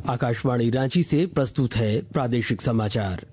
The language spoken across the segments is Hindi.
आकाशवाणी रांची से प्रस्तुत है प्रादेशिक समाचार।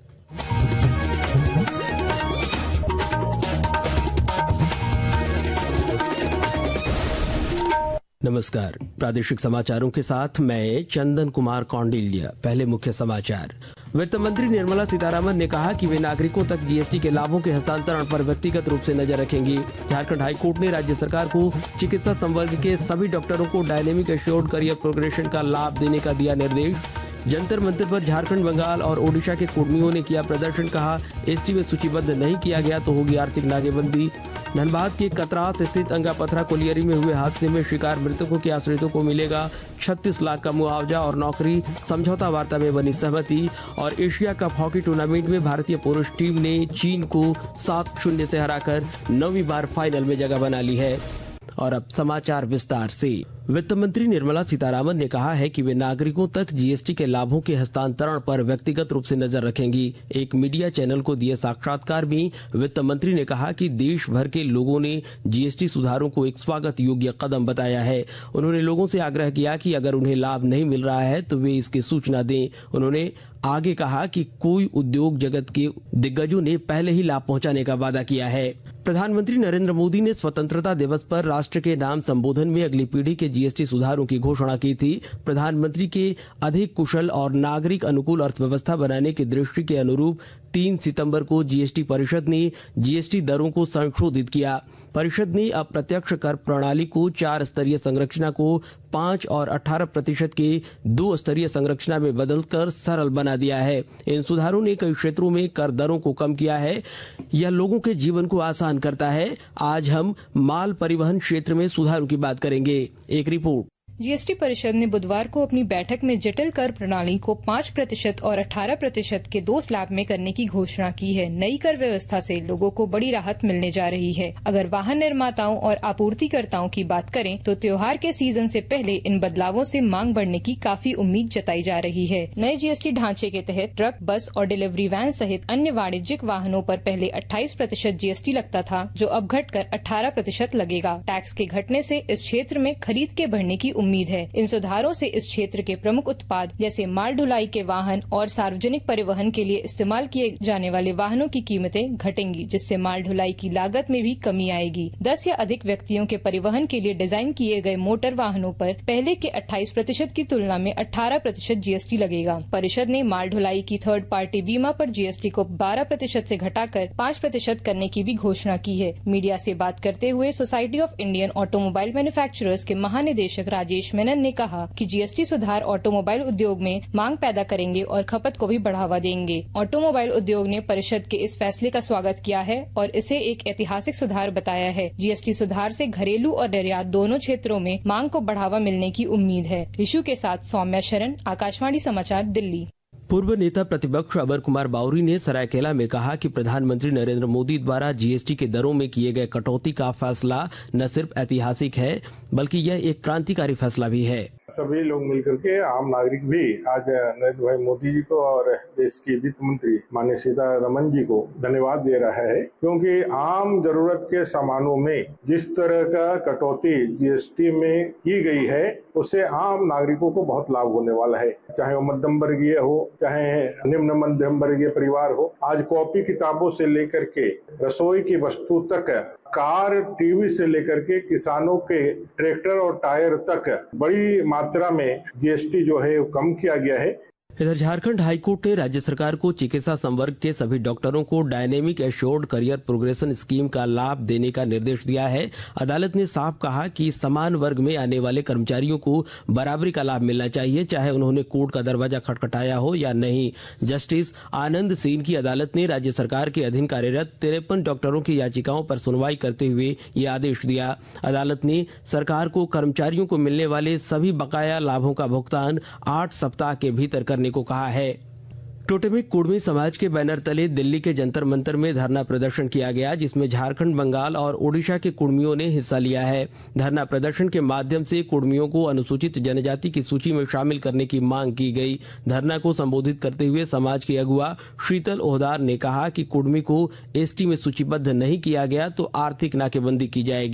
नमस्कार, प्रादेशिक समाचारों के साथ मैं चंदन कुमार कौंडिल्य। पहले मुख्य समाचार। वित्त मंत्री निर्मला सीतारमण ने कहा कि वे नागरिकों तक जीएसटी के लाभों के हस्तांतरण पर व्यक्तिगत रूप से नजर रखेंगी। झारखंड हाईकोर्ट ने राज्य सरकार को चिकित्सा संवर्ग के सभी डॉक्टरों को डायनेमिक एश्योर्ड करियर प्रोग्रेशन का लाभ देने का दिया निर्देश। जंतर मंतर पर झारखंड, बंगाल और ओडिशा के कुर्मियों ने किया प्रदर्शन। कहा, एसटी में सूचीबद्ध नहीं किया गया तो होगी आर्थिक नाकेबंदी। धनबाद के कतरास स्थित अंगापथरा कोलियरी में हुए हादसे में शिकार मृतकों के आश्रितों को मिलेगा 36 लाख का मुआवजा और नौकरी। समझौता वार्ता में बनी सहमति। और एशिया कप हॉकी टूर्नामेंट में भारतीय पुरुष टीम ने चीन को 7-0 से हराकर 9वीं बार फाइनल में जगह बना ली है। और अब समाचार विस्तार से। वित्त मंत्री निर्मला सीतारमण ने कहा है कि वे नागरिकों तक जीएसटी के लाभों के हस्तांतरण पर व्यक्तिगत रूप से नजर रखेंगी। एक मीडिया चैनल को दिए साक्षात्कार में वित्त मंत्री ने कहा कि देश भर के लोगों ने जीएसटी सुधारों को एक स्वागत योग्य कदम बताया है। उन्होंने लोगों से आग्रह किया कि अगर उन्हें लाभ नहीं मिल रहा है तो वे इसकी सूचना दें। उन्होंने आगे कहा कि कोई उद्योग जगत के दिग्गजों ने पहले ही लाभ पहुंचाने का वादा किया है। प्रधानमंत्री नरेंद्र मोदी ने स्वतंत्रता दिवस पर राष्ट्र के नाम संबोधन में अगली पीढ़ी के जीएसटी सुधारों की घोषणा की थी। प्रधानमंत्री के अधिक कुशल और नागरिक अनुकूल अर्थव्यवस्था बनाने की दृष्टि के अनुरूप 3 सितंबर को जीएसटी परिषद ने जीएसटी दरों को संशोधित किया। परिषद ने अप्रत्यक्ष कर प्रणाली को 4 स्तरीय संरचना को 5 और 18% के 2 स्तरीय संरचना में बदलकर सरल बना दिया है। इन सुधारों ने कई क्षेत्रों में कर दरों को कम किया है। यह लोगों के जीवन को आसान करता है। आज हम माल परिवहन क्षेत्र में सुधारों की बात करेंगे। एक रिपोर्ट। जीएसटी परिषद ने बुधवार को अपनी बैठक में जटिल कर प्रणाली को 5% और 18% के 2 स्लैब में करने की घोषणा की है। नई कर व्यवस्था से लोगों को बड़ी राहत मिलने जा रही है। अगर वाहन निर्माताओं और आपूर्तिकर्ताओं की बात करें तो त्योहार के सीजन से पहले इन बदलावों से मांग बढ़ने की काफी उम्मीद जताई जा रही है। नए जीएसटी ढांचे के तहत ट्रक, बस और डिलीवरी वैन सहित अन्य वाणिज्यिक वाहनों पर पहले 28% जीएसटी लगता था, जो अब घटकर 18% लगेगा। टैक्स के घटने से इस क्षेत्र में खरीद के बढ़ने की उम्मीद है। इन सुधारों से इस क्षेत्र के प्रमुख उत्पाद जैसे माल ढुलाई के वाहन और सार्वजनिक परिवहन के लिए इस्तेमाल किए जाने वाले वाहनों की कीमतें घटेंगी, जिससे माल ढुलाई की लागत में भी कमी आएगी। 10 या अधिक व्यक्तियों के परिवहन के लिए डिजाइन किए गए मोटर वाहनों पर पहले के 28% की तुलना में 18% जीएसटी लगेगा। परिषद ने माल ढुलाई की थर्ड पार्टी बीमा पर जीएसटी को 12% से घटाकर 5% करने की भी घोषणा की है। मीडिया से बात करते हुए society of Indian automobile manufacturers के महानिदेशक राजेश मेनन ने कहा कि जीएसटी सुधार ऑटोमोबाइल उद्योग में मांग पैदा करेंगे और खपत को भी बढ़ावा देंगे। ऑटोमोबाइल उद्योग ने परिषद के इस फैसले का स्वागत किया है और इसे एक ऐतिहासिक सुधार बताया है। जीएसटी सुधार से घरेलू और निर्यात दोनों क्षेत्रों में मांग को बढ़ावा मिलने की उम्मीद है। ऋषु के साथ सौम्या शरण, आकाशवाणी समाचार, दिल्ली। पूर्व नेता प्रतिपक्ष अमर कुमार बावरी ने सरायकेला में कहा कि प्रधानमंत्री नरेंद्र मोदी द्वारा जीएसटी के दरों में किए गए कटौती का फैसला न सिर्फ ऐतिहासिक है बल्कि यह एक क्रांतिकारी फैसला भी है। सभी लोग मिलकर के, आम नागरिक भी आज नरेंद्र भाई मोदी जी को और देश की वित्त मंत्री माननीय सीतारमण जी को धन्यवाद दे रहा है, क्योंकि आम जरूरत के सामानों में जिस तरह का कटौती जीएसटी में की गई है उससे आम नागरिकों को बहुत लाभ होने वाला है। चाहे वो मध्यम वर्गीय हो, चाहे निम्न मध्यम वर्गीय परिवार हो। आज कॉपी किताबों से लेकर के रसोई की वस्तु तक, कार, टीवी से लेकर के किसानों के ट्रैक्टर और टायर तक बड़ी मात्रा में जीएसटी जो है वो कम किया गया है। इधर झारखंड हाईकोर्ट ने राज्य सरकार को चिकित्सा संवर्ग के सभी डॉक्टरों को dynamic assured career progression scheme का लाभ देने का निर्देश दिया है। अदालत ने साफ कहा कि समान वर्ग में आने वाले कर्मचारियों को बराबरी का लाभ मिलना चाहिए, चाहे उन्होंने कोर्ट का दरवाजा खटखटाया हो या नहीं। जस्टिस आनंद सेन की अदालत ने राज्य सरकार के अधीन कार्यरत 53 डॉक्टरों की याचिकाओं पर सुनवाई करते हुए ये आदेश दिया। अदालत ने सरकार को कर्मचारियों को मिलने वाले सभी बकाया लाभों का भुगतान 8 सप्ताह के भीतर करने को कहा है। टोटेमिक कुर्मी समाज के बैनर तले दिल्ली के जंतर मंतर में धरना प्रदर्शन किया गया, जिसमें झारखंड, बंगाल और ओडिशा के कुर्मियों ने हिस्सा लिया है। धरना प्रदर्शन के माध्यम से कुर्मियों को अनुसूचित जनजाति की सूची में शामिल करने की मांग की गई। धरना को संबोधित करते हुए समाज के अगुवा शीतल ओहदार ने कहा कि कुर्मी को एसटी में सूचीबद्ध नहीं किया गया तो आर्थिक नाकेबंदी की जाएगी।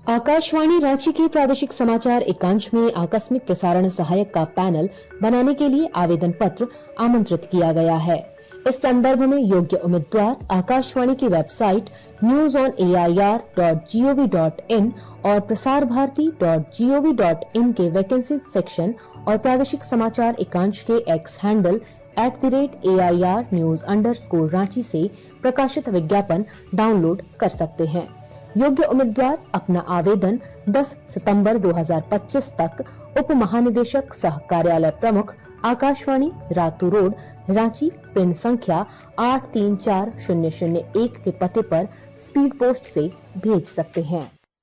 आकाशवाणी रांची के प्रादेशिक समाचार एकांश में आकस्मिक प्रसारण सहायक का पैनल बनाने के लिए आवेदन पत्र आमंत्रित किया गया है। इस संदर्भ में योग्य उम्मीदवार आकाशवाणी की वेबसाइट newsonair.gov.in और प्रसारभारती.gov.in के वैकेंसी सेक्शन और प्रादेशिक समाचार एकांश के एक्स हैंडल @AIR_News_ से प्रकाशित विज्ञापन डाउनलोड कर सकते हैं। योग्य उम्मीदवार अपना आवेदन 10 सितंबर 2025 तक उप महानिदेशक सह कार्यालय प्रमुख आकाशवाणी रातू रोड रांची पिन संख्या 834001 के पते पर स्पीड पोस्ट से भेज सकते हैं।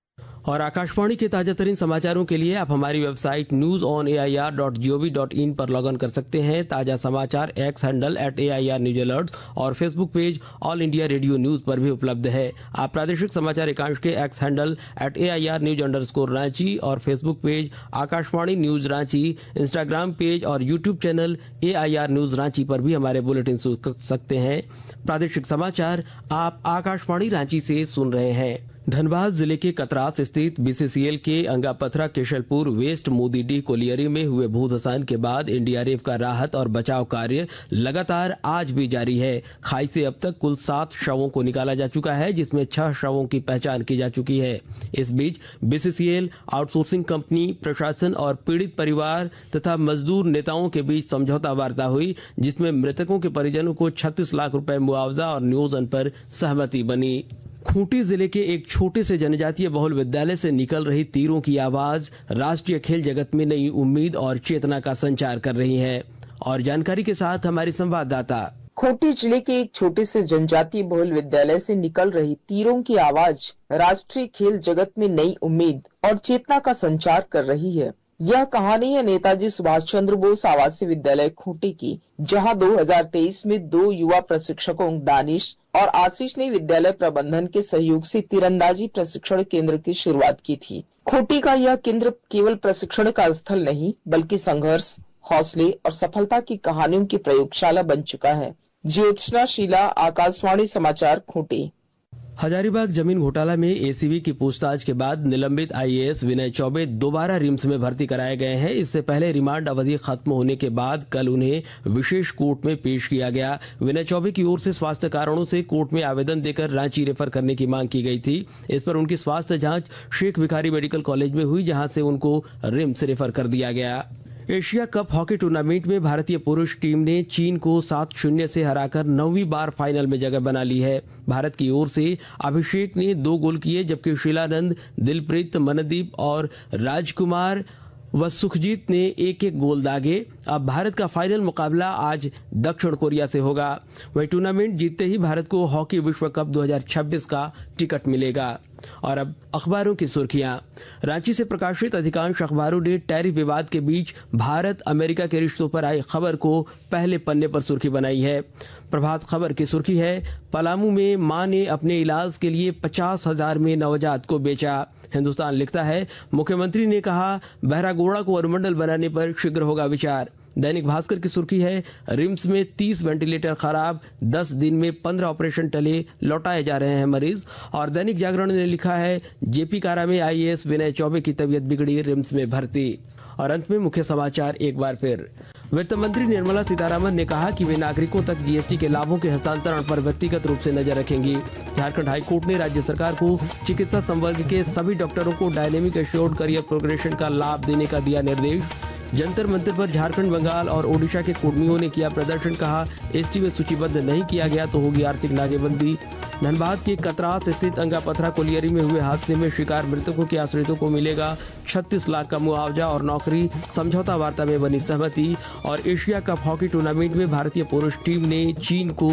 और आकाशवाणी के ताजा तरीन समाचारों के लिए आप हमारी वेबसाइट newsonair.gov.in पर लॉग इन कर सकते हैं। ताजा समाचार X handle @AIR News Alerts और Facebook page all India radio news पर भी उपलब्ध है। आप प्रादेशिक समाचार एकांश के एक्स हैंडल @AIR News_रांची और Facebook page Akashvani news Ranchi, Instagram page और YouTube channel AIR News Ranchi पर भी हमारे बुलेटिन सुन सकते हैं। प्रादेशिक समाचार आप आकाशवाणी रांची से सुन रहे हैं। धनबाद जिले के कतरास स्थित BCCL के अंगापथरा केशलपुर वेस्ट मोदीडीह कोलियरी में हुए भूधसान के बाद एनडीआरएफ का राहत और बचाव कार्य लगातार आज भी जारी है। खाई से अब तक कुल 7 शवों को निकाला जा चुका है, जिसमें 6 शवों की पहचान की जा चुकी है। इस बीच BCCL, आउटसोर्सिंग कंपनी, प्रशासन और पीड़ित परिवार तथा मजदूर नेताओं के बीच समझौता वार्ता हुई, जिसमें मृतकों के परिजनों को 36 लाख रुपए मुआवजा और नियोजन पर सहमति बनी। खूंटी जिले के एक छोटे से जनजातीय बहुल विद्यालय से निकल रही तीरों की आवाज राष्ट्रीय खेल जगत में नई उम्मीद और चेतना का संचार कर रही है। और जानकारी के साथ हमारी संवाददाता। खूंटी जिले के एक छोटे से जनजातीय बहुल विद्यालय से निकल रही तीरों की आवाज राष्ट्रीय खेल जगत में नई उम्मीद और चेतना का संचार कर रही है। यह कहानी है नेताजी सुभाष चंद्र बोस आवासीय विद्यालय खूंटी की, जहां 2023 में 2 युवा प्रशिक्षकों दानिश और आशीष ने विद्यालय प्रबंधन के सहयोग से तीरंदाजी प्रशिक्षण केंद्र की शुरुआत की थी। खूंटी का यह केंद्र केवल प्रशिक्षण का स्थल नहीं, बल्कि संघर्ष, हौसले और सफलता की कहानियों की प्रयोगशाला बन चुका है। ज्योत्सना शीला, आकाशवाणी समाचार, खूंटी। हजारीबाग जमीन घोटाला में एसीबी की पूछताछ के बाद निलंबित IAS विनय चौबे दोबारा रिम्स में भर्ती कराए गए हैं। इससे पहले रिमांड अवधि खत्म होने के बाद कल उन्हें विशेष कोर्ट में पेश किया गया। विनय चौबे की ओर से स्वास्थ्य कारणों से कोर्ट में आवेदन देकर रांची रेफर करने की मांग की गई थी। इस पर उनकी स्वास्थ्य जांच शेख भिखारी मेडिकल कॉलेज में हुई, जहां से उनको रिम्स रेफर कर दिया गया। एशिया कप हॉकी टूर्नामेंट में भारतीय पुरुष टीम ने चीन को 7-0 से हराकर 9वीं बार फाइनल में जगह बना ली है। भारत की ओर से अभिषेक ने 2 गोल किए, जबकि शीलानंद, दिलप्रीत, मनदीप और राजकुमार व सुखजीत ने 1-1 गोल दागे। अब भारत का फाइनल मुकाबला आज दक्षिण कोरिया से होगा। वही टूर्नामेंट जीतते ही भारत को हॉकी विश्व कप 2026 का टिकट मिलेगा। और अब अखबारों की सुर्खियां। रांची से प्रकाशित अधिकांश अखबारों ने टैरिफ विवाद के बीच भारत अमेरिका के रिश्तों पर आई खबर को पहले पन्ने पर सुर्खी बनाई है। प्रभात खबर की सुर्खी है, पलामू में मां ने अपने इलाज के लिए 50,000 में नवजात को बेचा। हिंदुस्तान लिखता है, मुख्यमंत्री ने कहा बहरागोड़ा को अनुमंडल बनाने पर शीघ्र होगा विचार। दैनिक भास्कर की सुर्खी है, रिम्स में 30 वेंटिलेटर खराब, 10 दिन में 15 ऑपरेशन टले, लौटाए जा रहे हैं मरीज। और दैनिक जागरण ने लिखा है, जेपी कारा में IAS विनय चौबे की तबीयत बिगड़ी, रिम्स में भर्ती। और अंत में मुख्य समाचार एक बार फिर। वित्त मंत्री निर्मला सीतारामन ने कहा कि वे नागरिकों तक GST के लाभों के हस्तांतरण पर व्यक्तिगत रूप से नजर रखेंगी। झारखंड हाईकोर्ट ने राज्य सरकार को चिकित्सा संवर्ग के सभी डॉक्टरों को डायनेमिक एश्योर्ड करियर प्रोग्रेशन का लाभ देने का दिया निर्देश। जंतर मंतर पर झारखंड, बंगाल और ओडिशा के कुर्मियों ने किया प्रदर्शन, कहा ST में सूचीबद्ध नहीं किया गया तो होगी आर्थिक नाकेबंदी। धनबाद के कतरास स्थित अंगापथरा कोलियरी में हुए हादसे में शिकार मृतकों के आश्रितों को मिलेगा 36 लाख का मुआवजा और नौकरी, समझौता वार्ता में बनी सहमति। और एशिया कप हॉकी टूर्नामेंट में भारतीय पुरुष टीम ने चीन को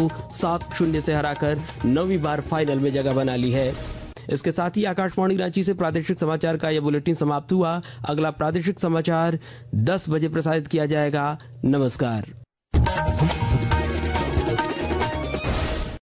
7-0 से हराकर 9वीं बार फाइनल में जगह बना ली है। इसके साथ ही आकाशवाणी रांची से प्रादेशिक समाचार का यह बुलेटिन समाप्त हुआ। अगला प्रादेशिक समाचार 10 बजे प्रसारित किया जाएगा। नमस्कार।